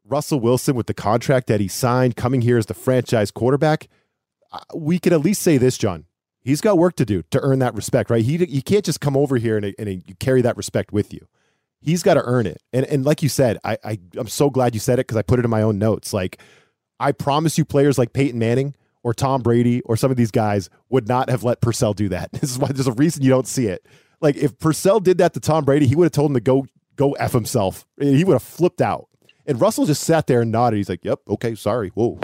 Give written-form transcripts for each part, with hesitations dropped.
Russell Wilson with the contract that he signed, coming here as the franchise quarterback, we could at least say this, John. He's got work to do to earn that respect, right? He can't just come over here and you carry that respect with you. He's got to earn it. And like you said, I'm so glad you said it because I put it in my own notes. Like, I promise you players like Peyton Manning or Tom Brady or some of these guys would not have let Purcell do that. This is why there's a reason you don't see it. Like, if Purcell did that to Tom Brady, he would have told him to go F himself. He would have flipped out. And Russell just sat there and nodded. He's like, yep, okay, sorry. Whoa.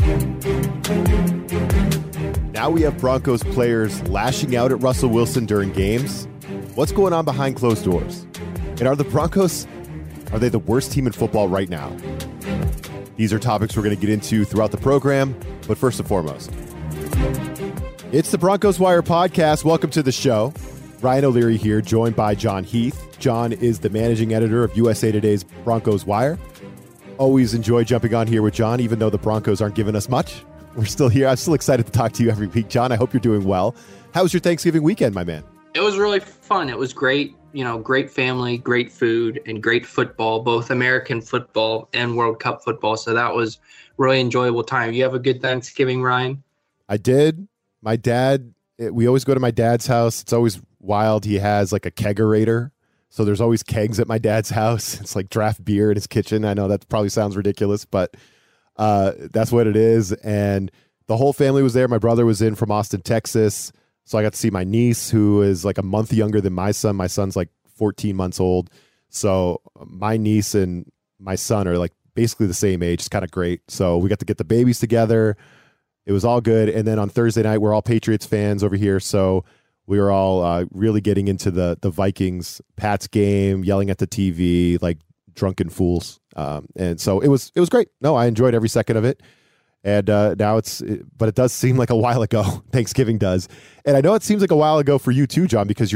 Now we have Broncos players lashing out at Russell Wilson during games. What's going on behind closed doors? And are the Broncos, are they the worst team in football right now? These are topics we're going to get into throughout the program, but first and foremost, it's the Broncos Wire podcast. Welcome to the show. Ryan O'Leary here, joined by John Heath. John is the managing editor of USA Today's Broncos Wire. Always enjoy jumping on here with John, even though the Broncos aren't giving us much. We're still here. I'm still excited to talk to you every week. John, I hope you're doing well. How was your Thanksgiving weekend, my man? It was really fun. It was great. You know, great family, great food, and great football, both American football and World Cup football. So that was really enjoyable time. You have a good Thanksgiving, Ryan? I did. My dad, we always go to my dad's house. It's always wild. He has like a kegerator. So there's always kegs at my dad's house. It's like draft beer in his kitchen. I know that probably sounds ridiculous, but that's what it is. And the whole family was there. My brother was in from Austin, Texas. So I got to see my niece, who is like a month younger than my son. My son's like 14 months old. So my niece and my son are like basically the same age. It's kind of great. So we got to get the babies together. It was all good. And then on Thursday night, we're all Patriots fans over here. So we were all really getting into the Vikings Pats game, yelling at the TV like drunken fools. And so it was great. No, I enjoyed every second of it. And now but it does seem like a while ago. Thanksgiving does. And I know it seems like a while ago for you too, John, because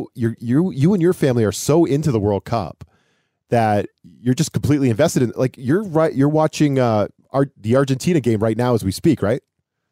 you and your family are so into the World Cup that you're just completely invested in. Like, you're right. You're watching the Argentina game right now as we speak, right?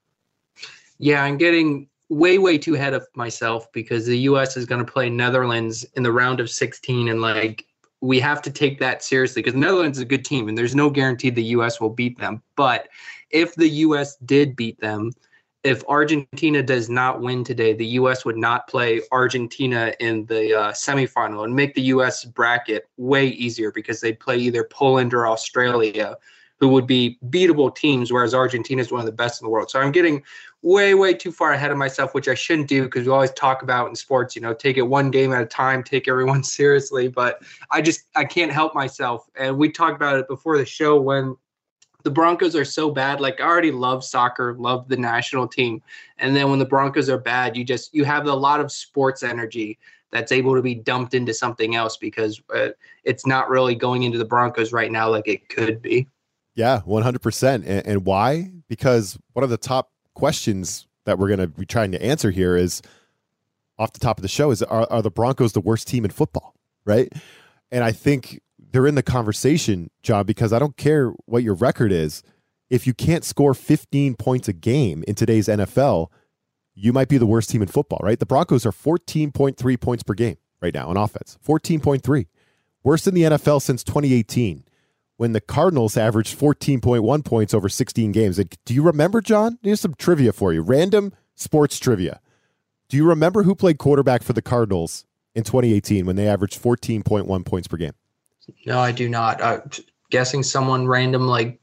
Yeah, I'm getting way too ahead of myself because the U.S. is going to play Netherlands in the round of 16, and like, we have to take that seriously because Netherlands is a good team and there's no guarantee the U.S. will beat them. But if the U.S. did beat them, if Argentina does not win today, the U.S. would not play Argentina in the semifinal and make the U.S. bracket way easier because they'd play either Poland or Australia, who would be beatable teams, whereas Argentina is one of the best in the world. So I'm getting way too far ahead of myself, which I shouldn't do because we always talk about in sports, you know, take it one game at a time, take everyone seriously. But I can't help myself. And we talked about it before the show when the Broncos are so bad. Like, I already love soccer, love the national team. And then when the Broncos are bad, you have a lot of sports energy that's able to be dumped into something else because it's not really going into the Broncos right now like it could be. Yeah, 100%. And why? Because one of the top questions that we're going to be trying to answer here is, off the top of the show, is are the Broncos the worst team in football, right? And I think they're in the conversation, John, because I don't care what your record is. If you can't score 15 points a game in today's NFL, you might be the worst team in football, right? The Broncos are 14.3 points per game right now on offense. 14.3. Worst in the NFL since 2018. When the Cardinals averaged 14.1 points over 16 games. And do you remember, John? Here's some trivia for you. Random sports trivia. Do you remember who played quarterback for the Cardinals in 2018 when they averaged 14.1 points per game? No, I do not. Guessing someone random like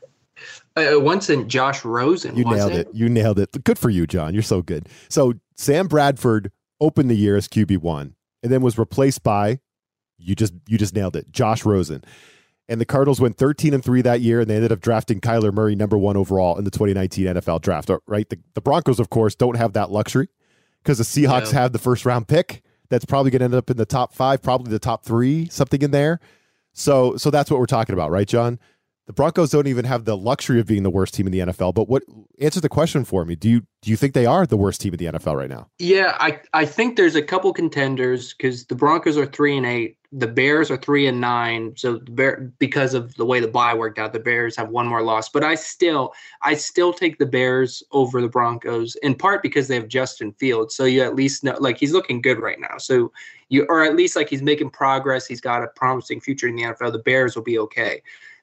once in Josh Rosen. You nailed it. You nailed it. Good for you, John. You're so good. So Sam Bradford opened the year as QB1 and then was replaced by, you just nailed it, Josh Rosen. And the Cardinals went 13-3 that year, and they ended up drafting Kyler Murray number 1 overall in the 2019 NFL draft, right? The Broncos, of course, don't have that luxury because the Seahawks have the first-round pick. That's probably going to end up in the top 5, probably the top 3, something in there. So that's what we're talking about, right, John? The Broncos don't even have the luxury of being the worst team in the NFL. But what answer the question for me? Do you think they are the worst team in the NFL right now? Yeah, I think there's a couple contenders because the Broncos are 3-8, the Bears are 3-9. So because of the way the bye worked out, the Bears have one more loss. But I still take the Bears over the Broncos, in part because they have Justin Fields. So you at least know, like, he's looking good right now. So or at least like he's making progress. He's got a promising future in the NFL. The Bears will be okay.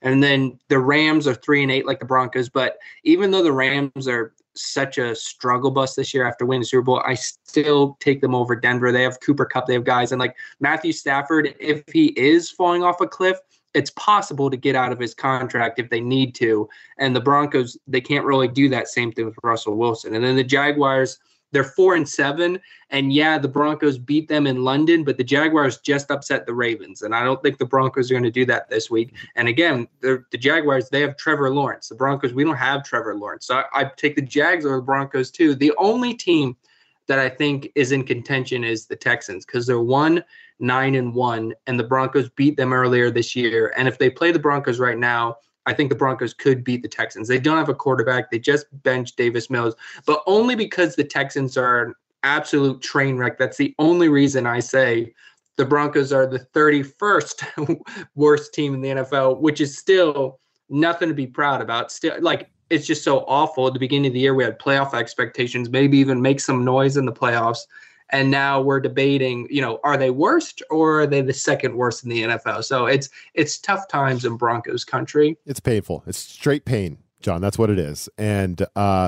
And then the Rams are 3-8 like the Broncos. But even though the Rams are such a struggle bus this year after winning the Super Bowl, I still take them over Denver. They have Cooper Kupp, they have guys, and like Matthew Stafford, if he is falling off a cliff, it's possible to get out of his contract if they need to. And the Broncos, they can't really do that same thing with Russell Wilson. And then the Jaguars, they're 4-7. And yeah, the Broncos beat them in London, but the Jaguars just upset the Ravens. And I don't think the Broncos are going to do that this week. And again, the Jaguars, they have Trevor Lawrence. The Broncos, we don't have Trevor Lawrence. So I take the Jags over the Broncos too. The only team that I think is in contention is the Texans, because they're 1-9-1, and the Broncos beat them earlier this year. And if they play the Broncos right now, I think the Broncos could beat the Texans. They don't have a quarterback. They just benched Davis Mills, but only because the Texans are an absolute train wreck. That's the only reason I say the Broncos are the 31st worst team in the NFL, which is still nothing to be proud about. Still, like, it's just so awful. At the beginning of the year, we had playoff expectations, maybe even make some noise in the playoffs. And now we're debating, are they worst or are they the second worst in the NFL? So it's tough times in Broncos country. It's painful. It's straight pain, John. That's what it is. And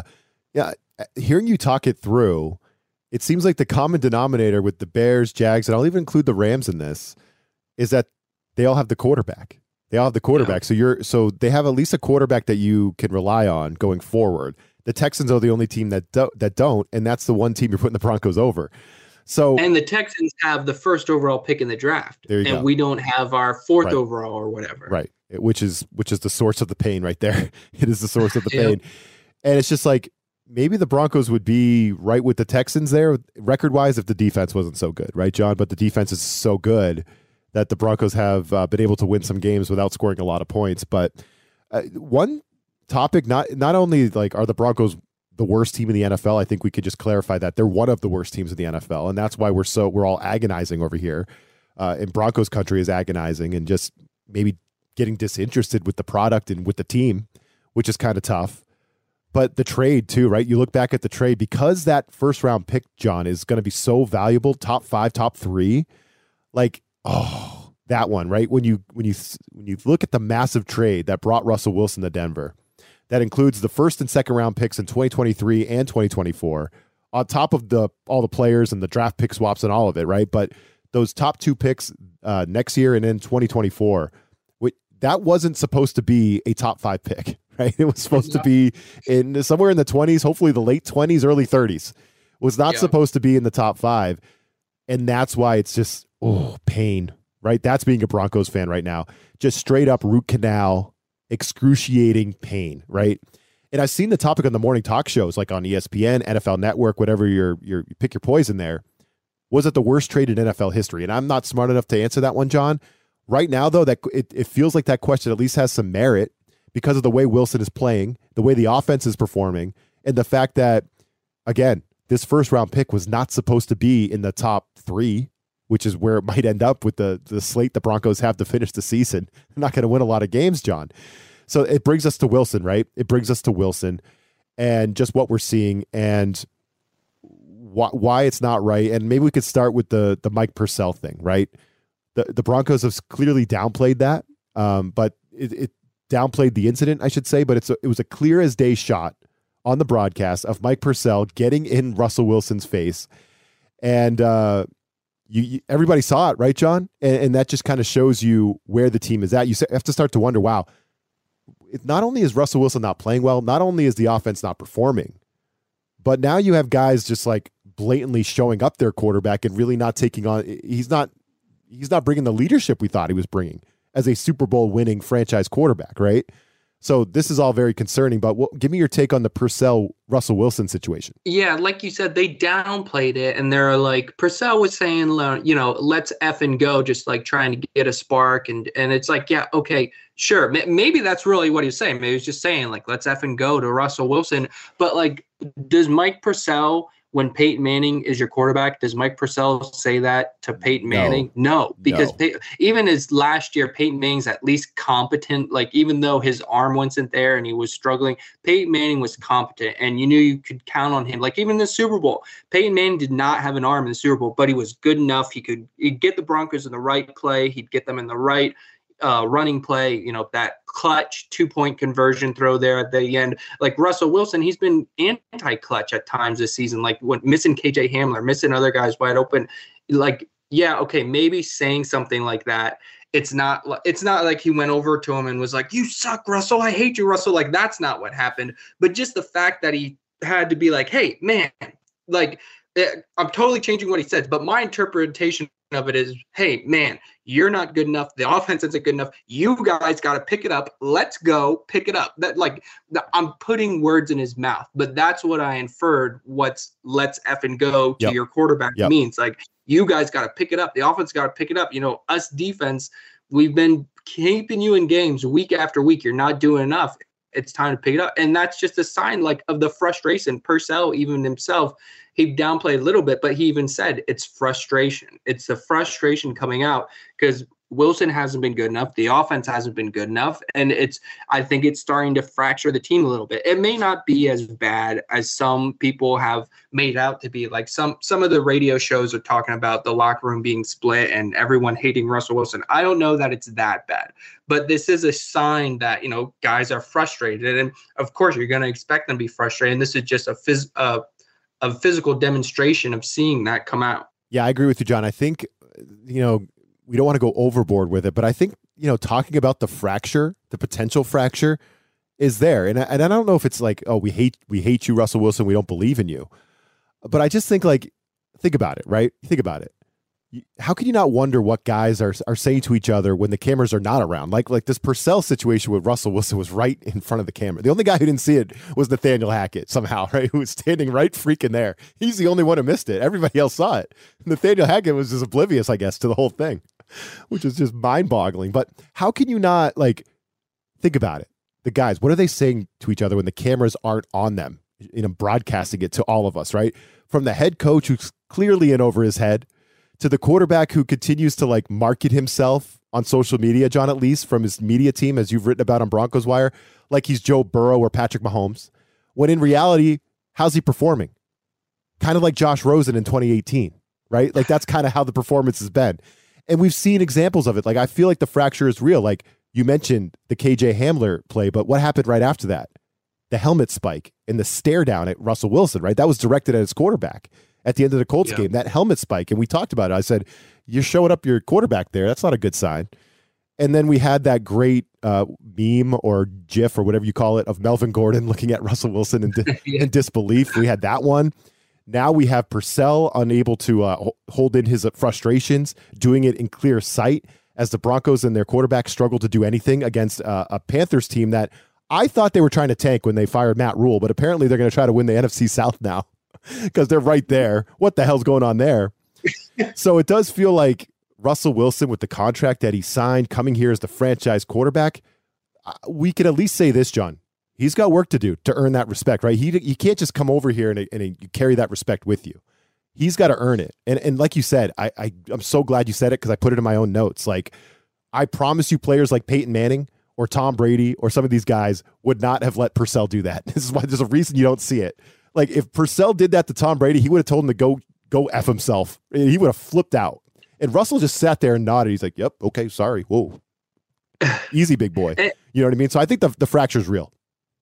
hearing you talk it through, it seems like the common denominator with the Bears, Jags, and I'll even include the Rams in this, is that they all have the quarterback. They all have the quarterback. Yeah. So they have at least a quarterback that you can rely on going forward. The Texans are the only team that don't, and that's the one team you're putting the Broncos over. And the Texans have the first overall pick in the draft, and we don't have our fourth overall or whatever. Right, which is the source of the pain right there. It is the source of the pain, and it's just like maybe the Broncos would be right with the Texans there record-wise if the defense wasn't so good, right, John? But the defense is so good that the Broncos have been able to win some games without scoring a lot of points. But one topic, not only like are the Broncos the worst team in the NFL, I think we could just clarify that they're one of the worst teams in the NFL, and that's why we're all agonizing over here. In Broncos country is agonizing and just maybe getting disinterested with the product and with the team, which is kind of tough. But the trade too, right? You look back at the trade, because that first round pick, John, is going to be so valuable, top 5, top 3, like that one, right? When you look at the massive trade that brought Russell Wilson to Denver, that includes the first and second round picks in 2023 and 2024, on top of all the players and the draft pick swaps and all of it, right? But those top 2 picks next year and in 2024, that wasn't supposed to be a top 5 pick, right? It was supposed to be in somewhere in the 20s, hopefully the late 20s, early 30s. It was not supposed to be in the top 5, and that's why it's just pain, right? That's being a Broncos fan right now. Just straight up root canal, excruciating pain, right? And I've seen the topic on the morning talk shows, like on ESPN, NFL Network, whatever you pick your poison there. Was it the worst trade in NFL history? And I'm not smart enough to answer that one, John. Right now, though, that it feels like that question at least has some merit because of the way Wilson is playing, the way the offense is performing, and the fact that, again, this first round pick was not supposed to be in the top 3, which is where it might end up with the slate the Broncos have to finish the season. They're not going to win a lot of games, John. So it brings us to Wilson, right? It brings us to Wilson and just what we're seeing and why it's not right. And maybe we could start with the Mike Purcell thing, right? The Broncos have clearly downplayed that, but it downplayed the incident, I should say. But it was a clear as day shot on the broadcast of Mike Purcell getting in Russell Wilson's face, and everybody saw it, right, John? And that just kind of shows you where the team is at. You have to start to wonder, wow, not only is Russell Wilson not playing well, not only is the offense not performing, but now you have guys just like blatantly showing up their quarterback and really not taking on. He's not bringing the leadership we thought he was bringing as a Super Bowl winning franchise quarterback, right? So this is all very concerning, but give me your take on the Purcell-Russell Wilson situation. Yeah, like you said, they downplayed it, and they're like, Purcell was saying, let's effing go, just like trying to get a spark, and it's like, yeah, okay, sure. Maybe that's really what he was saying. Maybe he was just saying, like, let's effing go to Russell Wilson. But, like, does Mike Purcell, when Peyton Manning is your quarterback, does Mike Purcell say that to Peyton Manning? No, because even his last year, Peyton Manning's at least competent. Like, even though his arm wasn't there and he was struggling, Peyton Manning was competent, and you knew you could count on him. Like, even in the Super Bowl, Peyton Manning did not have an arm in the Super Bowl, but he was good enough. He'd get the Broncos in the right play. He'd get them in the right running play, that clutch 2-point conversion throw there at the end. Like Russell Wilson, he's been anti-clutch at times this season, like when missing KJ Hamler, missing other guys wide open. Like, yeah, okay, maybe saying something like that. It's not like he went over to him and was like, "You suck, Russell. I hate you, Russell." Like, that's not what happened. But just the fact that he had to be like, "Hey, man," like, I'm totally changing what he says, but my interpretation of it is, "Hey, man, you're not good enough. The offense isn't good enough. You guys got to pick it up. Let's go pick it up." I'm putting words in his mouth, but that's what I inferred. What's "let's effing go" to your quarterback means. Like, you guys got to pick it up. The offense got to pick it up. Us defense, we've been keeping you in games week after week. You're not doing enough. It's time to pick it up. And that's just a sign of the frustration. Purcell, even himself, he downplayed a little bit, but he even said it's frustration. It's the frustration coming out because Wilson hasn't been good enough. The offense hasn't been good enough. And I think it's starting to fracture the team a little bit. It may not be as bad as some people have made out to be. Like some of the radio shows are talking about the locker room being split and everyone hating Russell Wilson. I don't know that it's that bad, but this is a sign that, guys are frustrated. And of course you're going to expect them to be frustrated. And this is just a physical demonstration of seeing that come out. Yeah, I agree with you, John. I think, we don't want to go overboard with it, but I think, talking about the fracture, the potential fracture is there. And I don't know if it's like, "Oh, we hate you, Russell Wilson. We don't believe in you." But I just think think about it, right? Think about it. How can you not wonder what guys are saying to each other when the cameras are not around? Like this Purcell situation with Russell Wilson was right in front of the camera. The only guy who didn't see it was Nathaniel Hackett somehow, right? Who was standing right freaking there. He's the only one who missed it. Everybody else saw it. Nathaniel Hackett was just oblivious, I guess, to the whole thing, which is just mind-boggling. But how can you not, think about it? The guys, what are they saying to each other when the cameras aren't on them, broadcasting it to all of us, right? From the head coach who's clearly in over his head, to the quarterback who continues to market himself on social media, John, at least from his media team, as you've written about on Broncos Wire, like he's Joe Burrow or Patrick Mahomes, when in reality, how's he performing? Kind of like Josh Rosen in 2018, right? That's kind of how the performance has been. And we've seen examples of it. I feel like the fracture is real. You mentioned the KJ Hamler play, but what happened right after that? The helmet spike and the stare down at Russell Wilson, right? That was directed at his quarterback. At the end of the Colts game, that helmet spike, and we talked about it. I said, "You're showing up your quarterback there. That's not a good sign." And then we had that great meme or GIF or whatever you call it of Melvin Gordon looking at Russell Wilson in disbelief. We had that one. Now we have Purcell unable to hold in his frustrations, doing it in clear sight as the Broncos and their quarterback struggle to do anything against a Panthers team that I thought they were trying to tank when they fired Matt Rule, but apparently they're going to try to win the NFC South now. Because they're right there. What the hell's going on there? So it does feel like Russell Wilson, with the contract that he signed, coming here as the franchise quarterback, we can at least say this, John. He's got work to do to earn that respect, right? You can't just come over here and you carry that respect with you. He's got to earn it. And like you said, I'm so glad you said it because I put it in my own notes. I promise you players like Peyton Manning or Tom Brady or some of these guys would not have let Purcell do that. This is why there's a reason you don't see it. If Purcell did that to Tom Brady, he would have told him to go F himself. He would have flipped out. And Russell just sat there and nodded. He's like, "Yep, okay, sorry. Whoa. Easy, big boy." You know what I mean? So I think the fracture is real.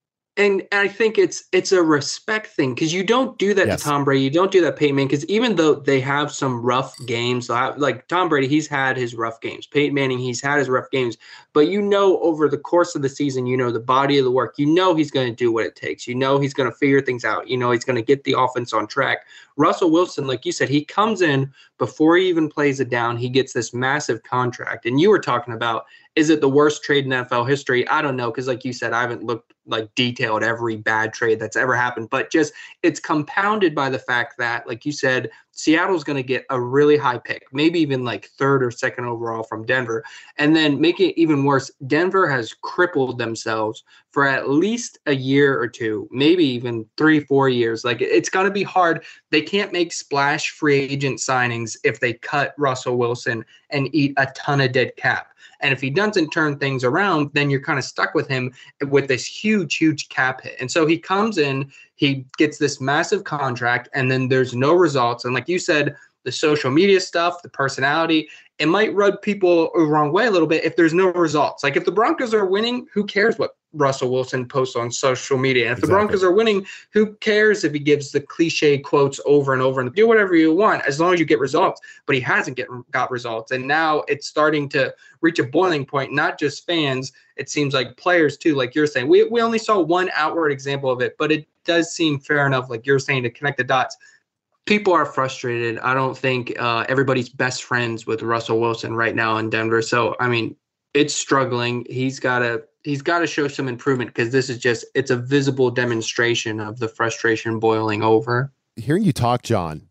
And I think it's a respect thing because you don't do that to Tom Brady. You don't do that to Peyton Manning because even though they have some rough games, like Tom Brady, he's had his rough games. Peyton Manning, he's had his rough games. But over the course of the season, the body of the work, he's going to do what it takes. He's going to figure things out. He's going to get the offense on track. Russell Wilson, like you said, he comes in before he even plays it down. He gets this massive contract. And you were talking about, is it the worst trade in NFL history? I don't know because like you said, I haven't looked detailed every bad trade that's ever happened. But just it's compounded by the fact that, like you said, Seattle's going to get a really high pick, maybe even third or second overall from Denver. And then make it even worse, Denver has crippled themselves for at least a year or two, maybe even 3-4 years. It's going to be hard. They can't make splash free agent signings if they cut Russell Wilson and eat a ton of dead cap. And if he doesn't turn things around, then you're kind of stuck with him with this huge, huge cap hit. And so he comes in, he gets this massive contract, and then there's no results. And like you said, the social media stuff, the personality. It might rub people the wrong way a little bit if there's no results. Like if the Broncos are winning, who cares what Russell Wilson posts on social media? And if the Broncos are winning, who cares if he gives the cliche quotes over and over and do whatever you want as long as you get results? But he hasn't got results. And now it's starting to reach a boiling point, not just fans. It seems like players too, like you're saying. We only saw one outward example of it, but it does seem fair enough, like you're saying, to connect the dots. People are frustrated. I don't think everybody's best friends with Russell Wilson right now in Denver. So, I mean, it's struggling. He's got to show some improvement because this is it's a visible demonstration of the frustration boiling over. Hearing you talk, John,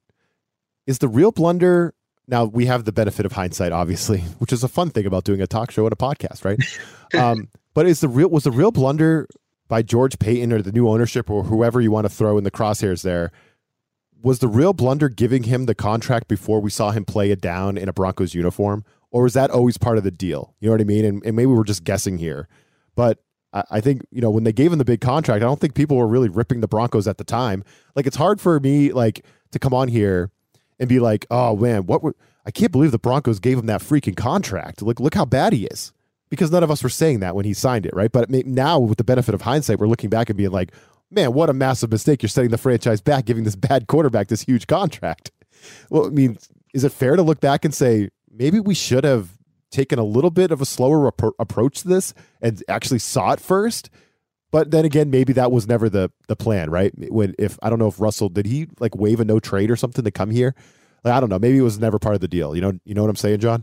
is the real blunder, now we have the benefit of hindsight, obviously, which is a fun thing about doing a talk show and a podcast, right? But was the real blunder by George Paton or the new ownership or whoever you want to throw in the crosshairs there, was the real blunder giving him the contract before we saw him play it down in a Broncos uniform? Or was that always part of the deal? You know what I mean? And maybe we're just guessing here. But I think, when they gave him the big contract, I don't think people were really ripping the Broncos at the time. Like, it's hard for me, like, to come on here and be like, oh, man, I can't believe the Broncos gave him that freaking contract. Look how bad he is. Because none of us were saying that when he signed it, right? But now, with the benefit of hindsight, we're looking back and being like, man, what a massive mistake. You're setting the franchise back, giving this bad quarterback this huge contract. Well, I mean, is it fair to look back and say, maybe we should have taken a little bit of a slower approach to this and actually saw it first? But then again, maybe that was never the plan, right? I don't know if Russell, did he like waive a no trade or something to come here? Like, I don't know. Maybe it was never part of the deal. You know what I'm saying, John?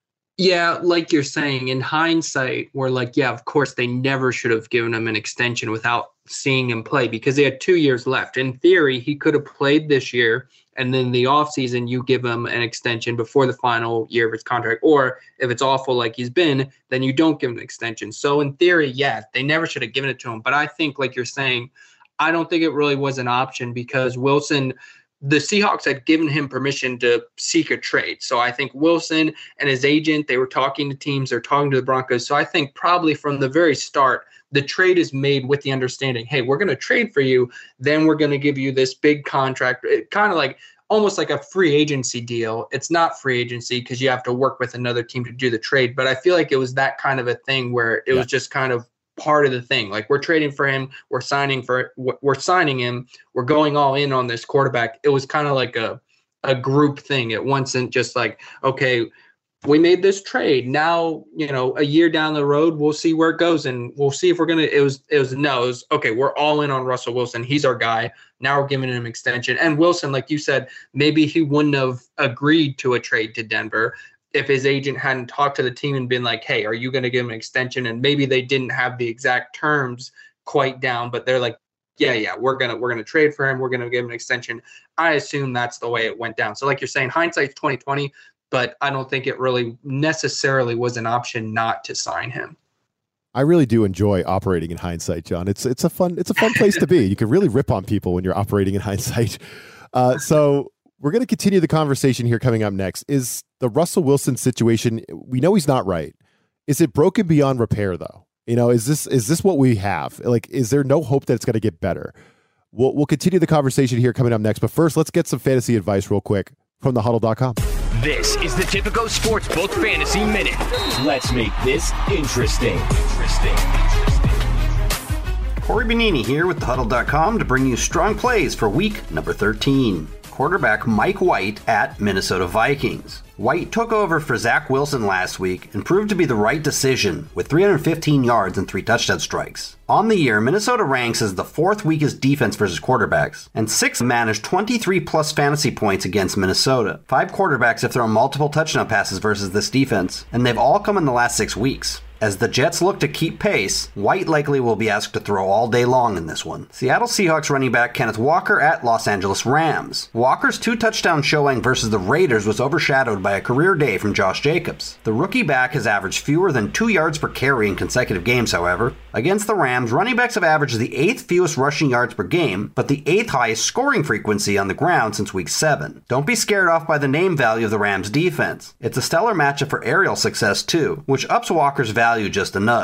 Yeah, like you're saying, in hindsight, we're like, yeah, of course, they never should have given him an extension without seeing him play because they had 2 years left. In theory, he could have played this year, and then the offseason, you give him an extension before the final year of his contract. Or if it's awful like he's been, then you don't give him an extension. So in theory, yeah, they never should have given it to him. But I think, like you're saying, I don't think it really was an option because Wilson – the Seahawks had given him permission to seek a trade. So I think Wilson and his agent, they were talking to teams, they're talking to the Broncos. So I think probably from the very start, the trade is made with the understanding, hey, we're going to trade for you. Then we're going to give you this big contract, kind of like almost like a free agency deal. It's not free agency because you have to work with another team to do the trade. But I feel like it was that kind of a thing where it was just kind of part of the thing. Like, we're trading for him, we're signing him, we're going all in on this quarterback. It was kind of like a group thing. It wasn't just like, okay, we made this trade. Now, a year down the road, we'll see where it goes and we'll see if we're going to, it was okay, we're all in on Russell Wilson. He's our guy. Now we're giving him an extension. And Wilson, like you said, maybe he wouldn't have agreed to a trade to Denver if his agent hadn't talked to the team and been like, hey, are you going to give him an extension? And maybe they didn't have the exact terms quite down, but they're like, yeah, we're going to trade for him. We're going to give him an extension. I assume that's the way it went down. So like you're saying, hindsight's 20/20, but I don't think it really necessarily was an option not to sign him. I really do enjoy operating in hindsight, John. It's a fun place to be. You can really rip on people when you're operating in hindsight. So we're going to continue the conversation here. Coming up next is the Russell Wilson situation. We know he's not right. Is it broken beyond repair, though? Is this what we have? Like, is there no hope that it's going to get better? We'll continue the conversation here coming up next. But first, let's get some fantasy advice real quick from thehuddle.com. This is the Tipico Sportsbook Fantasy Minute. Let's make this interesting. Corey Bonini here with thehuddle.com to bring you strong plays for week number 13. Quarterback Mike White at Minnesota Vikings. White took over for Zach Wilson last week and proved to be the right decision with 315 yards and 3 touchdown strikes. On the year, Minnesota ranks as the 4th weakest defense versus quarterbacks, and 6 managed 23-plus fantasy points against Minnesota. 5 quarterbacks have thrown multiple touchdown passes versus this defense, and they've all come in the last 6 weeks. As the Jets look to keep pace, White likely will be asked to throw all day long in this one. Seattle Seahawks running back Kenneth Walker at Los Angeles Rams. Walker's 2-touchdown showing versus the Raiders was overshadowed by a career day from Josh Jacobs. The rookie back has averaged fewer than 2 yards per carry in consecutive games, however. Against the Rams, running backs have averaged the 8th fewest rushing yards per game, but the 8th highest scoring frequency on the ground since week 7. Don't be scared off by the name value of the Rams defense. It's a stellar matchup for aerial success too, which ups Walker's value just a nudge.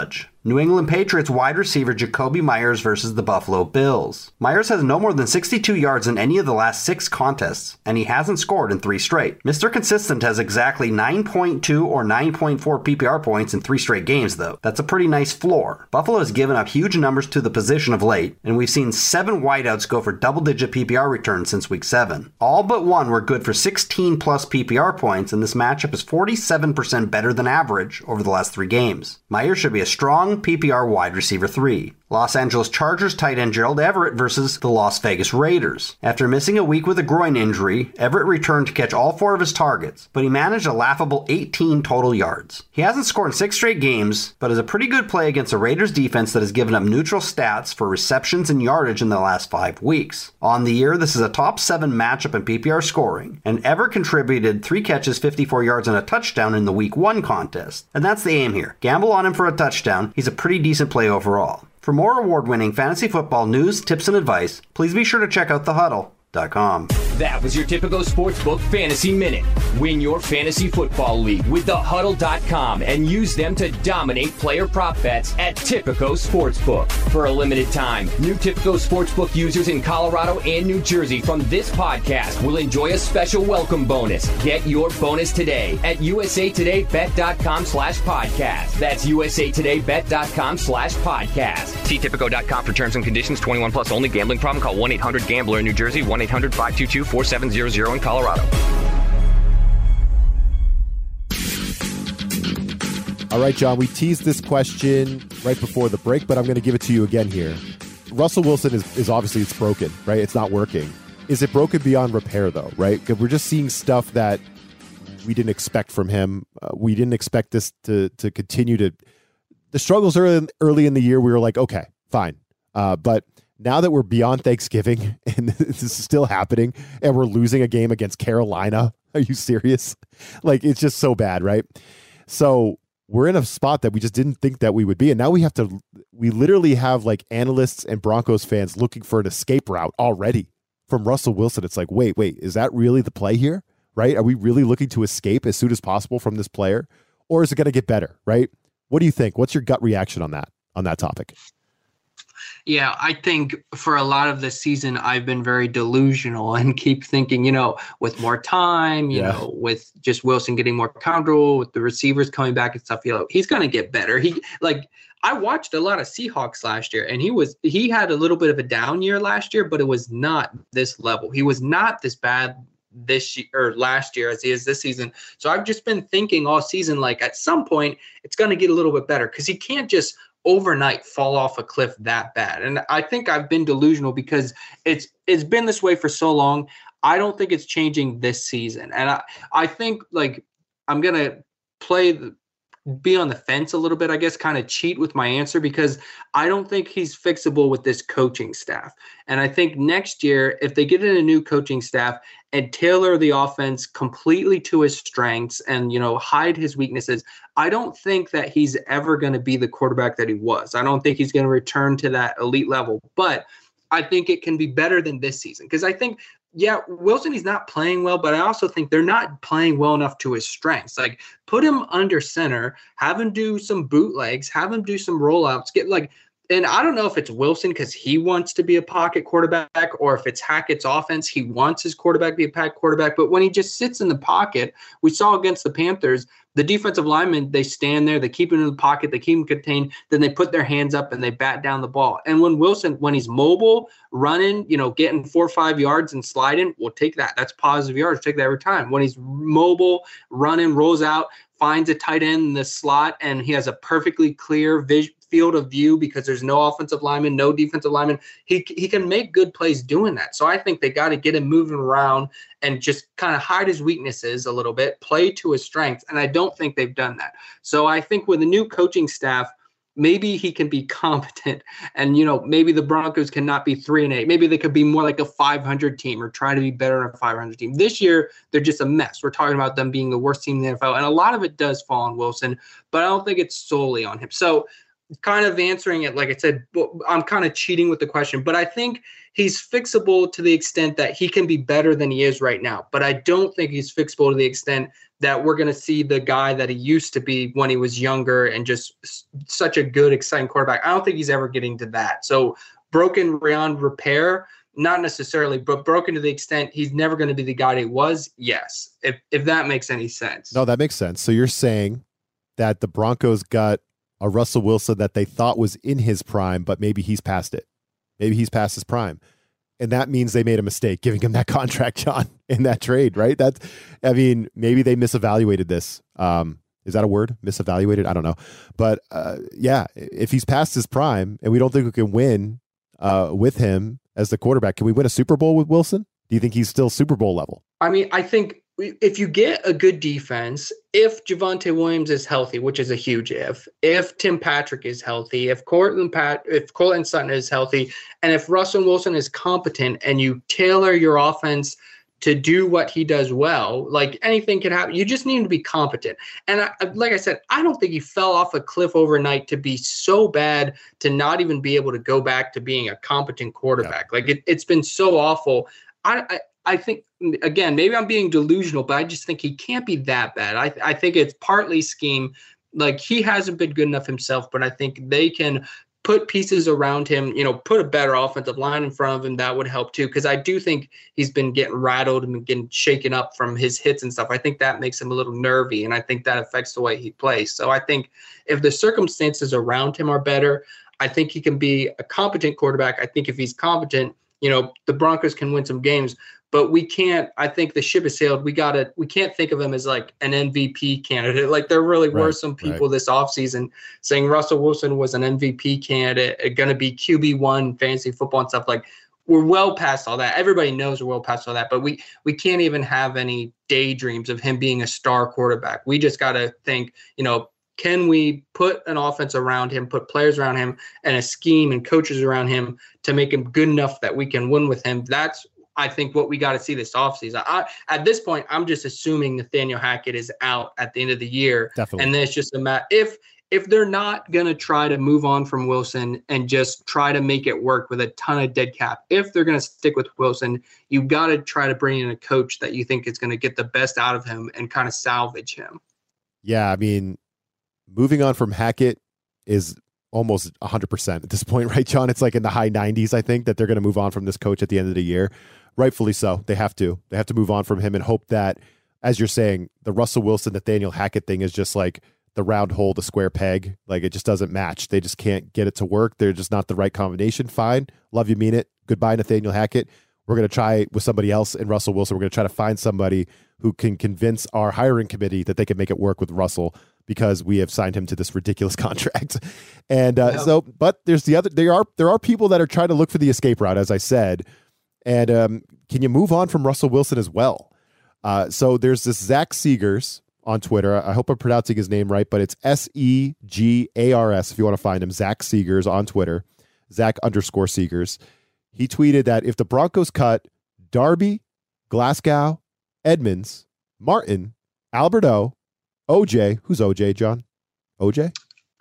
New England Patriots wide receiver Jacoby Myers versus the Buffalo Bills. Myers has no more than 62 yards in any of the last 6 contests, and he hasn't scored in 3 straight. Mr. Consistent has exactly 9.2 or 9.4 PPR points in 3 straight games, though. That's a pretty nice floor. Buffalo has given up huge numbers to the position of late, and we've seen 7 wideouts go for double-digit PPR returns since week 7. All but one were good for 16-plus PPR points, and this matchup is 47% better than average over the last 3 games. Myers should be a strong PPR wide receiver 3. Los Angeles Chargers tight end Gerald Everett versus the Las Vegas Raiders. After missing a week with a groin injury, Everett returned to catch all 4 of his targets, but he managed a laughable 18 total yards. He hasn't scored in 6 straight games, but is a pretty good play against a Raiders defense that has given up neutral stats for receptions and yardage in the last 5 weeks. On the year, this is a top 7 matchup in PPR scoring, and Everett contributed 3 catches, 54 yards, and a touchdown in the week 1 contest. And that's the aim here. Gamble on him for a touchdown. He's a pretty decent play overall. For more award-winning fantasy football news, tips, and advice, please be sure to check out thehuddle.com. That was your Tipico Sportsbook Fantasy Minute. Win your fantasy football league with thehuddle.com and use them to dominate player prop bets at Tipico Sportsbook. For a limited time, new Tipico Sportsbook users in Colorado and New Jersey from this podcast will enjoy a special welcome bonus. Get your bonus today at usatodaybet.com/podcast. That's usatodaybet.com/podcast. See Tipico.com for terms and conditions. 21 plus only. Gambling problem? Call 1-800-GAMBLER in New Jersey. 1-800-522-4700 in Colorado. All right, John, we teased this question right before the break, but I'm going to give it to you again here. Russell Wilson is obviously, it's broken, right? It's not working. Is it broken beyond repair, though, right? Because we're just seeing stuff that we didn't expect from him. We didn't expect this to continue to... The struggles early in the year, we were like, okay, fine. But now that we're beyond Thanksgiving and this is still happening and we're losing a game against Carolina, are you serious? Like, it's just so bad, right? So we're in a spot that we just didn't think that we would be. And now we literally have like analysts and Broncos fans looking for an escape route already from Russell Wilson. It's like, wait, is that really the play here? Right? Are we really looking to escape as soon as possible from this player? Or is it going to get better? Right? What do you think? What's your gut reaction on that topic? Yeah, I think for a lot of the season, I've been very delusional and keep thinking, with more time, with just Wilson getting more comfortable, with the receivers coming back and stuff, he's going to get better. I watched a lot of Seahawks last year, and he had a little bit of a down year last year, but it was not this level. He was not this bad this year or last year as he is this season. So I've just been thinking all season, like at some point it's going to get a little bit better because he can't just overnight fall off a cliff that bad. And I think I've been delusional because it's been this way for so long. I don't think it's changing this season. And I think like I'm going to be on the fence a little bit, I guess, kind of cheat with my answer because I don't think he's fixable with this coaching staff. And I think next year, if they get in a new coaching staff and tailor the offense completely to his strengths and, hide his weaknesses, I don't think that he's ever going to be the quarterback that he was. I don't think he's going to return to that elite level, but I think it can be better than this season because I think Wilson, he's not playing well, but I also think they're not playing well enough to his strengths. Like, put him under center, have him do some bootlegs, have him do some rollouts, and I don't know if it's Wilson because he wants to be a pocket quarterback or if it's Hackett's offense, he wants his quarterback to be a pocket quarterback. But when he just sits in the pocket, we saw against the Panthers, the defensive linemen, they stand there, they keep him in the pocket, they keep him contained, then they put their hands up and they bat down the ball. And when Wilson, when he's mobile, running, getting 4 or 5 yards and sliding, we'll take that. That's positive yards. Take that every time. When he's mobile, running, rolls out, finds a tight end in the slot, and he has a perfectly clear field of view because there's no offensive lineman, no defensive lineman. He can make good plays doing that. So I think they got to get him moving around and just kind of hide his weaknesses a little bit, play to his strengths. And I don't think they've done that. So I think with a new coaching staff, maybe he can be competent and, maybe the Broncos cannot be 3-8. Maybe they could be more like a 500 team or try to be better than a 500 team. This year, they're just a mess. We're talking about them being the worst team in the NFL. And a lot of it does fall on Wilson, but I don't think it's solely on him. So kind of answering it, like I said, I'm kind of cheating with the question, but I think he's fixable to the extent that he can be better than he is right now. But I don't think he's fixable to the extent that we're going to see the guy that he used to be when he was younger and just such a good, exciting quarterback. I don't think he's ever getting to that. So broken beyond repair, not necessarily, but broken to the extent he's never going to be the guy he was. Yes. If that makes any sense. No, that makes sense. So you're saying that the Broncos got a Russell Wilson that they thought was in his prime, but maybe he's past it. Maybe he's past his prime. And that means they made a mistake giving him that contract, John, in that trade, right? Maybe they misevaluated this. Is that a word? Misevaluated? I don't know. But yeah, if he's past his prime and we don't think we can win with him as the quarterback, can we win a Super Bowl with Wilson? Do you think he's still Super Bowl level? I mean, I think if you get a good defense, if Javonte Williams is healthy, which is a huge if Tim Patrick is healthy, if Courtland Sutton is healthy, and if Russell Wilson is competent and you tailor your offense to do what he does well, like anything can happen. You just need him to be competent. And like I said, I don't think he fell off a cliff overnight to be so bad to not even be able to go back to being a competent quarterback. Yeah. Like it's been so awful. I think, again, maybe I'm being delusional, but I just think he can't be that bad. I think it's partly scheme. Like, he hasn't been good enough himself, but I think they can put pieces around him, put a better offensive line in front of him. That would help too. Because I do think he's been getting rattled and getting shaken up from his hits and stuff. I think that makes him a little nervy, and I think that affects the way he plays. So I think if the circumstances around him are better, I think he can be a competent quarterback. I think if he's competent, the Broncos can win some games. But we can't, I think the ship has sailed. We can't think of him as like an MVP candidate. Like, there really were some people this offseason saying Russell Wilson was an MVP candidate, going to be QB1 fantasy football and stuff. Like, we're well past all that. Everybody knows we're well past all that, but we can't even have any daydreams of him being a star quarterback. We just got to think, can we put an offense around him, put players around him, and a scheme and coaches around him to make him good enough that we can win with him? That's, I think, what we got to see this offseason. At this point, I'm just assuming Nathaniel Hackett is out at the end of the year. Definitely. And then it's just a matter if they're not going to try to move on from Wilson and just try to make it work with a ton of dead cap, if they're going to stick with Wilson, you've got to try to bring in a coach that you think is going to get the best out of him and kind of salvage him. Yeah, I mean, moving on from Hackett is almost 100% at this point, right, John? It's like in the high 90s, I think, that they're going to move on from this coach at the end of the year. Rightfully so. They have to move on from him and hope that, as you're saying, the Russell Wilson, Nathaniel Hackett thing is just like the round hole, the square peg. Like, it just doesn't match. They just can't get it to work. They're just not the right combination. Fine. Love you, mean it. Goodbye, Nathaniel Hackett. We're going to try with somebody else in Russell Wilson. We're going to try to find somebody who can convince our hiring committee that they can make it work with Russell, because we have signed him to this ridiculous contract. And but there's there are people that are trying to look for the escape route, as I said. And can you move on from Russell Wilson as well? So there's this Zach Seegers on Twitter. I hope I'm pronouncing his name right, but it's Segars if you want to find him. Zach Seegers on Twitter, Zach_Seegers. He tweeted that if the Broncos cut Darby, Glasgow, Edmonds, Martin, Alberto, OJ, who's OJ, John? OJ?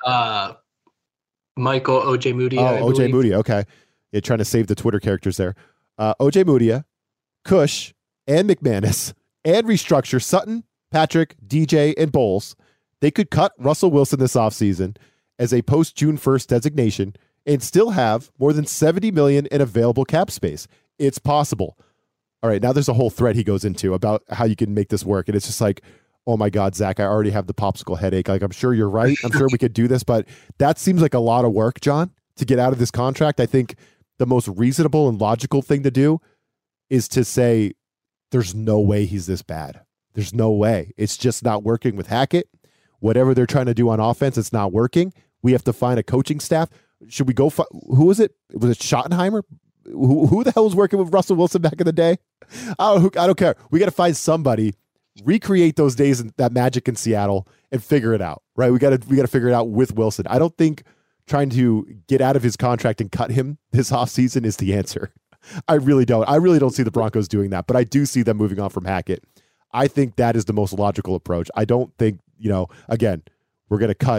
Michael OJ Moody. Oh, OJ Moody. Okay. You're trying to save the Twitter characters there. OJ Moodia, Cush, and McManus, and restructure Sutton, Patrick, DJ, and Bowles. They could cut Russell Wilson this offseason as a post-June 1st designation and still have more than $70 million in available cap space. It's possible. All right, now there's a whole thread he goes into about how you can make this work, and it's just like, oh my God, Zach, I already have the popsicle headache. Like, I'm sure you're right. I'm sure we could do this, but that seems like a lot of work, John, to get out of this contract. I think the most reasonable and logical thing to do is to say, there's no way he's this bad. There's no way. It's just not working with Hackett. Whatever they're trying to do on offense, it's not working. We have to find a coaching staff. Should we go? Who was it? Was it Schottenheimer? Who the hell was working with Russell Wilson back in the day? I don't care. We got to find somebody, recreate those days, that magic in Seattle, and figure it out. Right? We got to figure it out with Wilson. I don't think trying to get out of his contract and cut him this offseason is the answer. I really don't. I really don't see the Broncos doing that, but I do see them moving on from Hackett. I think that is the most logical approach. I don't think, again, we're going to cut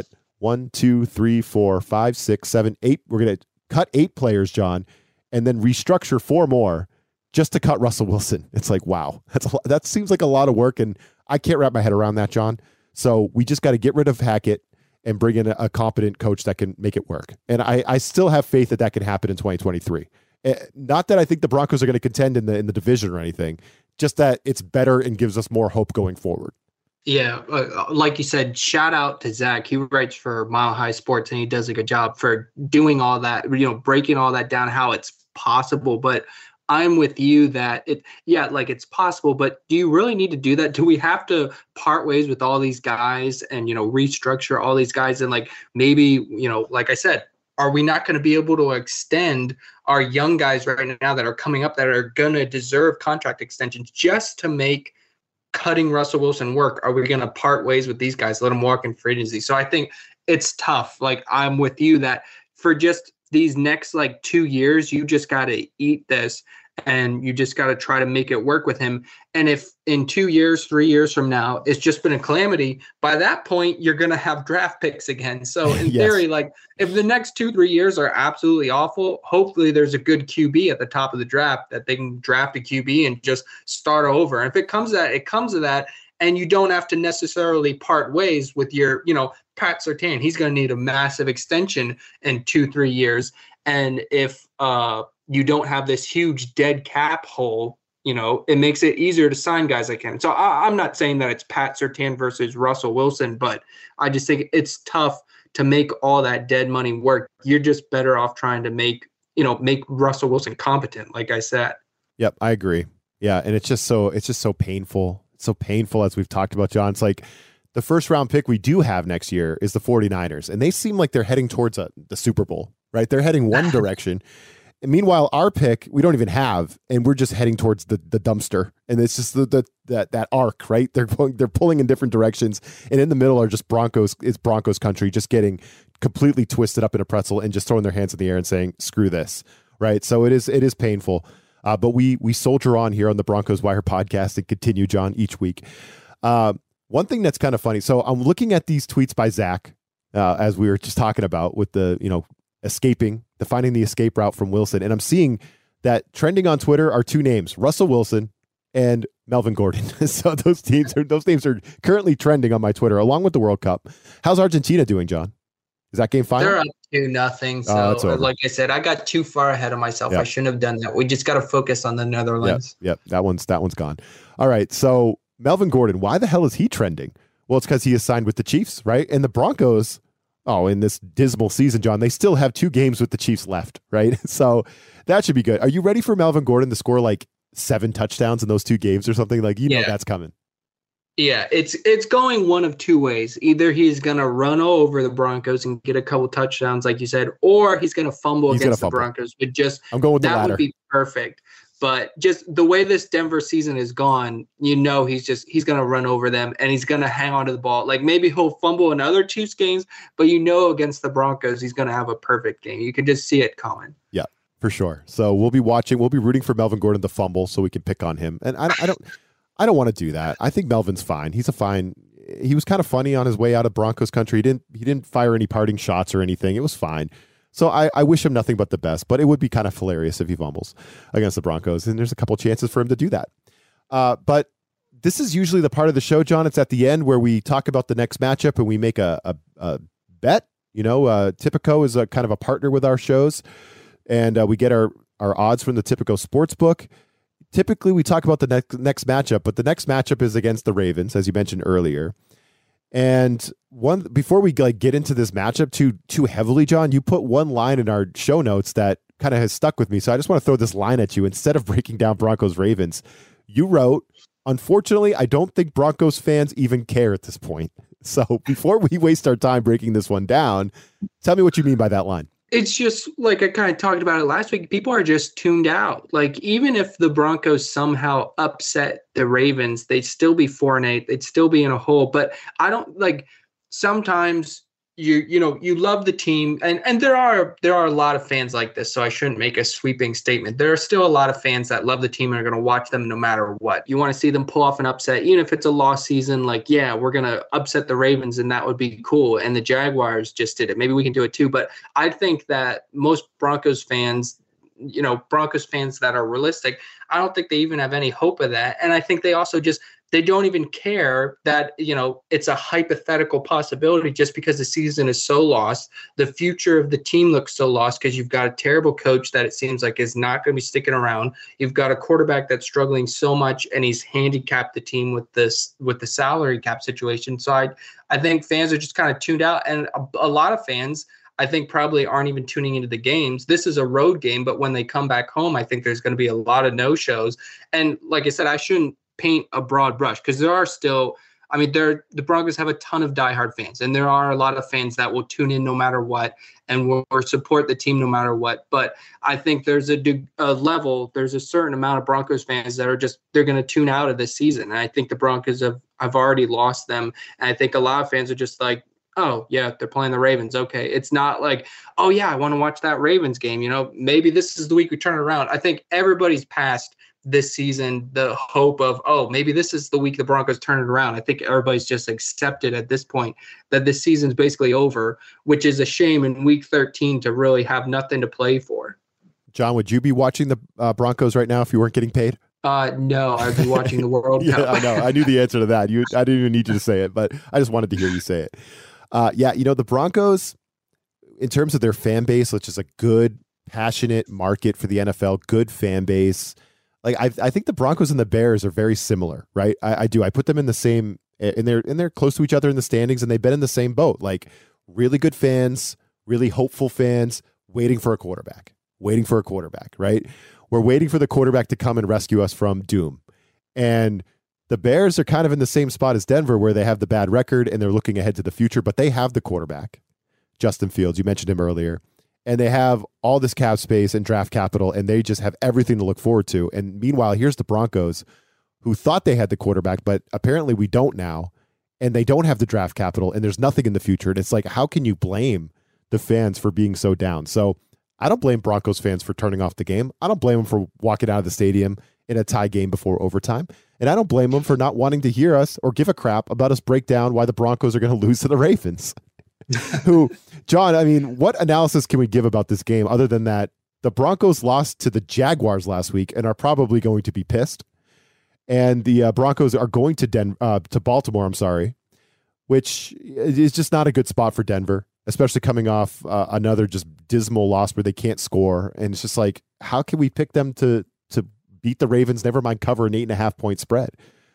1, 2, 3, 4, 5, 6, 7, 8. We're going to cut 8 players, John, and then restructure 4 more just to cut Russell Wilson. It's like, wow, that seems like a lot of work, and I can't wrap my head around that, John. So we just got to get rid of Hackett and bring in a competent coach that can make it work. And I still have faith that that can happen in 2023. Not that I think the Broncos are going to contend in the division or anything, just that it's better and gives us more hope going forward. Yeah, like you said, shout out to Zach. He writes for Mile High Sports, and he does a good job for doing all that, breaking all that down, how it's possible. But I'm with you that it's possible, but do you really need to do that? Do we have to part ways with all these guys and, restructure all these guys? And maybe, like I said, are we not going to be able to extend our young guys right now that are coming up that are going to deserve contract extensions just to make cutting Russell Wilson work? Are we going to part ways with these guys, let them walk in free agency? So I think it's tough. I'm with you that for just these next 2 years, you just got to eat this and you just got to try to make it work with him. And if in 2 years, 3 years from now, it's just been a calamity, by that point, you're going to have draft picks again. So in theory, if the next 2-3 years are absolutely awful, hopefully there's a good QB at the top of the draft that they can draft a QB and just start over. And if it comes to that, it comes to that. And you don't have to necessarily part ways with your, Pat Surtain. He's going to need a massive extension in 2-3 years. And if you don't have this huge dead cap hole, it makes it easier to sign guys like him. So I'm not saying that it's Pat Surtain versus Russell Wilson, but I just think it's tough to make all that dead money work. You're just better off trying to make Russell Wilson competent, like I said. Yep, I agree. Yeah, and it's just so painful. It's so painful, as we've talked about, John. It's like the first round pick we do have next year is the 49ers, and they seem like they're heading towards the Super Bowl, right? They're heading one direction. And meanwhile, our pick, we don't even have, and we're just heading towards the dumpster. And it's just that arc, right? They're pulling in different directions, and in the middle are just Broncos. It's Broncos country, just getting completely twisted up in a pretzel and just throwing their hands in the air and saying, "Screw this," right? So it is painful, but we soldier on here on the Broncos Wire podcast and continue, John, each week. One thing that's kind of funny. So I'm looking at these tweets by Zach, as we were just talking about with the finding the escape route from Wilson. And I'm seeing that trending on Twitter are 2 names, Russell Wilson and Melvin Gordon. So those names are currently trending on my Twitter, along with the World Cup. How's Argentina doing, John? Is that game final? They're up 2-0. So like I said, I got too far ahead of myself. Yep. I shouldn't have done that. We just got to focus on the Netherlands. Yep. That one's gone. All right. So Melvin Gordon, why the hell is he trending? Well, it's because he is signed with the Chiefs, right? And the Broncos, in this dismal season, John, they still have 2 games with the Chiefs left, right? So that should be good. Are you ready for Melvin Gordon to score 7 touchdowns in those 2 games or something? Know that's coming. Yeah, it's going one of 2 ways. Either he's going to run over the Broncos and get a couple touchdowns, like you said, or he's going to fumble against the Broncos. But I'm going with the latter. That would be perfect. But just the way this Denver season is gone, he's going to run over them and he's going to hang on to the ball. Maybe he'll fumble in other Chiefs games, but against the Broncos, he's going to have a perfect game. You can just see it coming. Yeah, for sure. So we'll be rooting for Melvin Gordon to fumble so we can pick on him. And I don't want to do that. I think Melvin's fine. He was kind of funny on his way out of Broncos country. He didn't fire any parting shots or anything. It was fine. So I wish him nothing but the best, but it would be kind of hilarious if he fumbles against the Broncos, and there's a couple chances for him to do that. But this is usually the part of the show, John. It's at the end where we talk about the next matchup and we make a bet. Tipico is a kind of a partner with our shows, and we get our odds from the Tipico Sportsbook. Typically, we talk about the next matchup, but the next matchup is against the Ravens, as you mentioned earlier. And before we get into this matchup too heavily, John, you put one line in our show notes that kind of has stuck with me. So I just want to throw this line at you. Instead of breaking down Broncos Ravens, you wrote, "Unfortunately, I don't think Broncos fans even care at this point." So before we waste our time breaking this one down, tell me what you mean by that line. It's just like I kind of talked about it last week. People are just tuned out. Even if the Broncos somehow upset the Ravens, they'd still be 4-8. They'd still be in a hole. But I don't sometimes you love the team, and there are a lot of fans like this, so I shouldn't make a sweeping statement. There are still a lot of fans that love the team and are going to watch them no matter what. You want to see them pull off an upset, even if it's a lost season. Like, yeah, we're going to upset the Ravens, and that would be cool. And the Jaguars just did it. Maybe we can do it too. But I think that most Broncos fans that are realistic, I don't think they even have any hope of that. And I think they also they don't even care that, it's a hypothetical possibility just because the season is so lost. The future of the team looks so lost because you've got a terrible coach that it seems like is not going to be sticking around. You've got a quarterback that's struggling so much, and he's handicapped the team with the salary cap situation. So I think fans are just kind of tuned out, and a lot of fans, I think, probably aren't even tuning into the games. This is a road game, but when they come back home, I think there's going to be a lot of no-shows. And like I said, I shouldn't paint a broad brush because there are still, the Broncos have a ton of diehard fans, and there are a lot of fans that will tune in no matter what and will support the team no matter what. But I think there's there's a certain amount of Broncos fans that are they're going to tune out of this season. And I think the Broncos have already lost them. And I think a lot of fans are just like, oh, yeah, they're playing the Ravens. Okay. It's not like, oh, yeah, I want to watch that Ravens game. Maybe this is the week we turn it around. I think everybody's past this season the hope of, oh, maybe this is the week the Broncos turn it around. I think everybody's just accepted at this point that this season's basically over, which is a shame in week 13 to really have nothing to play for. John, would you be watching the Broncos right now if you weren't getting paid? No, I'd be watching the World Cup. I know. I knew the answer to that. I didn't even need you to say it, but I just wanted to hear you say it. The Broncos, in terms of their fan base, which is a good, passionate market for the NFL, good fan base. Like I think the Broncos and the Bears are very similar, right? I do. I put them in the same, and they're close to each other in the standings, and they've been in the same boat. Like really good fans, really hopeful fans, waiting for a quarterback, right? We're waiting for the quarterback to come and rescue us from doom. And the Bears are kind of in the same spot as Denver, where they have the bad record and they're looking ahead to the future, but they have the quarterback, Justin Fields. You mentioned him earlier. And they have all this cap space and draft capital, and they just have everything to look forward to. And meanwhile, here's the Broncos, who thought they had the quarterback, but apparently we don't now, and they don't have the draft capital, and there's nothing in the future. And it's like, how can you blame the fans for being so down? So I don't blame Broncos fans for turning off the game. I don't blame them for walking out of the stadium in a tie game before overtime. And I don't blame them for not wanting to hear us or give a crap about us break down why the Broncos are going to lose to the Ravens. Who, John, what analysis can we give about this game other than that the Broncos lost to the Jaguars last week and are probably going to be pissed, and the Broncos are going to Baltimore, which is just not a good spot for Denver, especially coming off another just dismal loss where they can't score. And it's just like, how can we pick them to beat the Ravens, never mind cover an 8.5 point spread?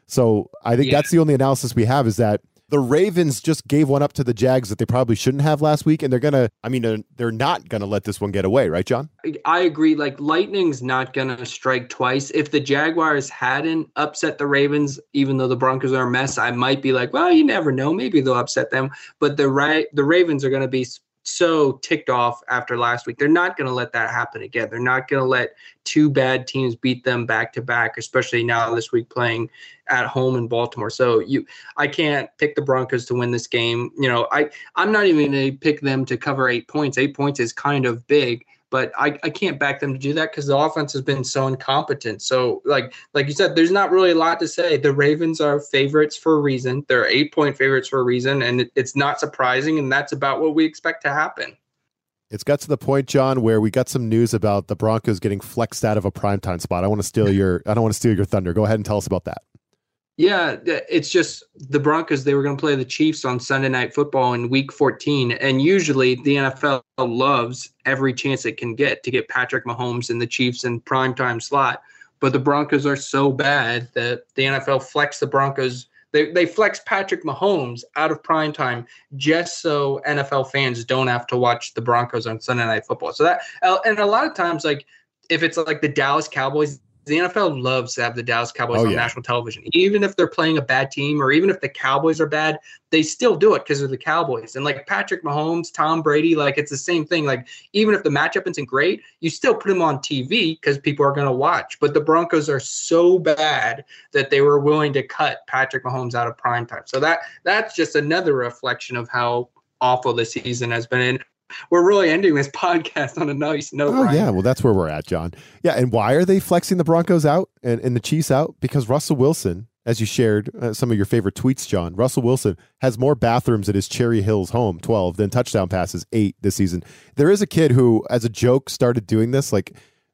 So I think that's the only analysis we have, is that the Ravens just gave one up to the Jags that they probably shouldn't have last week, and they're not gonna let this one get away, right, John? I agree. Like, lightning's not gonna strike twice. If the Jaguars hadn't upset the Ravens, even though the Broncos are a mess, I might be like, well, you never know, maybe they'll upset them. But the Ravens are gonna be so ticked off after last week. They're not going to let that happen again. They're not going to let two bad teams beat them back to back, especially now this week playing at home in Baltimore. So I can't pick the Broncos to win this game. I'm not even going to pick them to cover 8 points. 8 points is kind of big, but I can't back them to do that because the offense has been so incompetent. So like you said, there's not really a lot to say. The Ravens are favorites for a reason. They're 8-point favorites for a reason, and it's not surprising, and that's about what we expect to happen. It's got to the point, John, where we got some news about the Broncos getting flexed out of a primetime spot. I don't want to steal your thunder. Go ahead and tell us about that. Yeah, it's just the Broncos, they were going to play the Chiefs on Sunday Night Football in Week 14, and usually the NFL loves every chance it can get to get Patrick Mahomes and the Chiefs in primetime slot, but the Broncos are so bad that the NFL flexed the Broncos. They flex Patrick Mahomes out of primetime just so NFL fans don't have to watch the Broncos on Sunday Night Football. So that, and a lot of times, like if it's like the Dallas Cowboys, the NFL loves to have the Dallas Cowboys on national television. Even if they're playing a bad team, or even if the Cowboys are bad, they still do it because they're the Cowboys. And like Patrick Mahomes, Tom Brady, like it's the same thing. Like even if the matchup isn't great, you still put them on TV because people are going to watch. But the Broncos are so bad that they were willing to cut Patrick Mahomes out of primetime. So that's just another reflection of how awful this season has been. And we're really ending this podcast on a nice note. Oh, Ryan. yeah. Well, that's where we're at, John. Yeah. And why are they flexing the Broncos out and the Chiefs out? Because Russell Wilson, as you shared some of your favorite tweets, John, Russell Wilson has more bathrooms at his Cherry Hills home, 12, than touchdown passes, 8 this season. There is a kid who, as a joke, started doing this. Like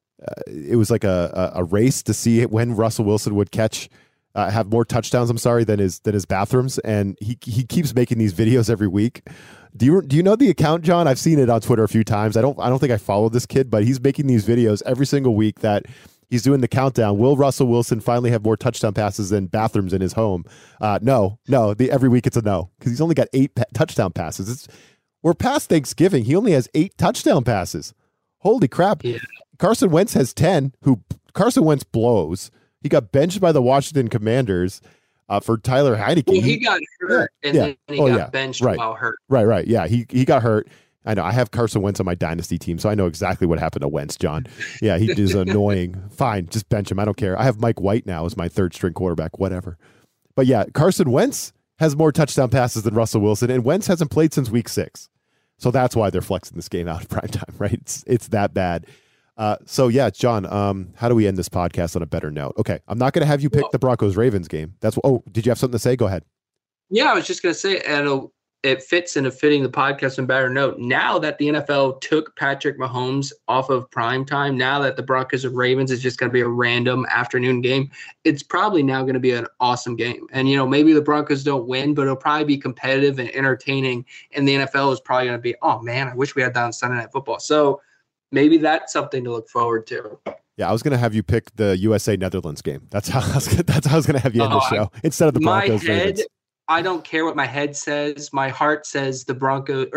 it was like a race to see when Russell Wilson would have more touchdowns, than his bathrooms. And he keeps making these videos every week. Do you know the account, John? I've seen it on Twitter a few times. I don't think I follow this kid, but he's making these videos every single week that he's doing the countdown. Will Russell Wilson finally have more touchdown passes than bathrooms in his home? No. Every week it's a no, because he's only got 8 touchdown passes. We're past Thanksgiving. He only has 8 touchdown passes. Holy crap. Yeah. Carson Wentz has 10, Carson Wentz blows. He got benched by the Washington Commanders for Tyler Heinicke. Well, he got hurt, then he got benched while hurt. Right. Yeah, he got hurt. I know. I have Carson Wentz on my dynasty team, so I know exactly what happened to Wentz, John. Yeah, he is annoying. Fine, just bench him. I don't care. I have Mike White now as my third-string quarterback, whatever. But yeah, Carson Wentz has more touchdown passes than Russell Wilson, and Wentz hasn't played since week 6. So that's why they're flexing this game out in prime time, right? It's that bad. So yeah, John, how do we end this podcast on a better note? Okay, I'm not going to have you pick the Broncos-Ravens game. Did you have something to say? Go ahead. Yeah, I was just going to say, and it fits into fitting the podcast on a better note. Now that the NFL took Patrick Mahomes off of prime time, now that the Broncos and Ravens is just going to be a random afternoon game, it's probably now going to be an awesome game. And, maybe the Broncos don't win, but it'll probably be competitive and entertaining. And the NFL is probably going to be, oh, man, I wish we had that on Sunday Night Football. So maybe that's something to look forward to. Yeah, I was going to have you pick the USA-Netherlands game. That's how I was going to have you end the show instead of the Broncos-Ravens. I don't care what my head says. My heart says the Broncos.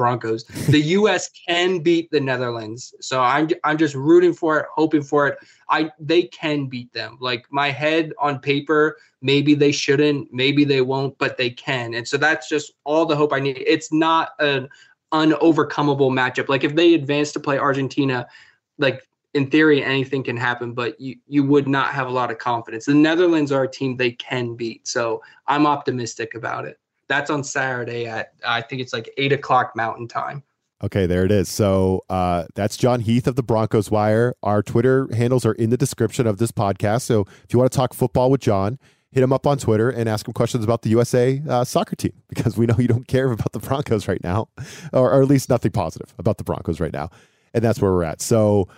The U.S. can beat the Netherlands. So I'm just rooting for it, hoping for it. They can beat them. Like my head on paper, maybe they shouldn't, maybe they won't, but they can. And so that's just all the hope I need. It's not an unovercomable matchup. Like if they advance to play Argentina, like in theory, anything can happen, but you would not have a lot of confidence. The Netherlands are a team they can beat, so I'm optimistic about it. That's on Saturday at, I think it's like 8 o'clock Mountain Time. Okay, there it is. So that's John Heath of the Broncos Wire. Our Twitter handles are in the description of this podcast, so if you want to talk football with John, hit him up on Twitter and ask him questions about the USA soccer team, because we know you don't care about the Broncos right now, or at least nothing positive about the Broncos right now, and that's where we're at. So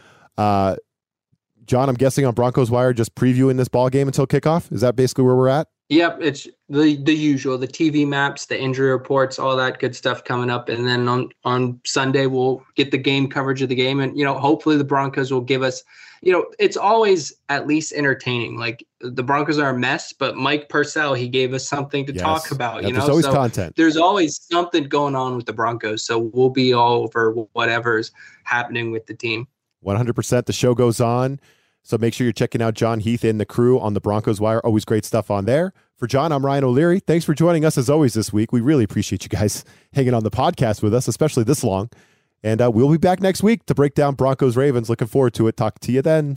John, I'm guessing on Broncos Wire, just previewing this ball game until kickoff. Is that basically where we're at? Yep, it's the usual, the TV maps, the injury reports, all that good stuff coming up. And then on Sunday, we'll get the game coverage of the game. And, hopefully the Broncos will give us, it's always at least entertaining. Like the Broncos are a mess, but Mike Purcell, he gave us something to talk about. There's always content. There's always something going on with the Broncos. So we'll be all over whatever's happening with the team. 100%. The show goes on. So make sure you're checking out John Heath and the crew on the Broncos Wire. Always great stuff on there. For John, I'm Ryan O'Leary. Thanks for joining us as always this week. We really appreciate you guys hanging on the podcast with us, especially this long. And we'll be back next week to break down Broncos Ravens. Looking forward to it. Talk to you then.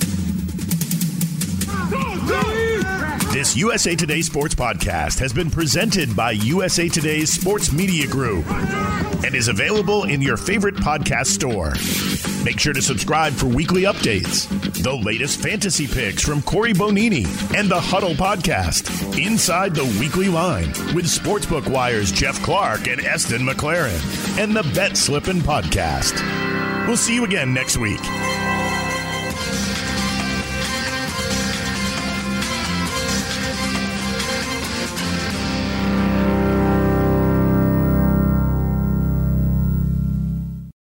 This USA Today Sports Podcast has been presented by USA Today's Sports Media Group and is available in your favorite podcast store. Make sure to subscribe for weekly updates, the latest fantasy picks from Corey Bonini, and the Huddle Podcast, Inside the Weekly Line, with Sportsbook Wire's Jeff Clark and Eston McLaren, and the Bet Slippin' Podcast. We'll see you again next week.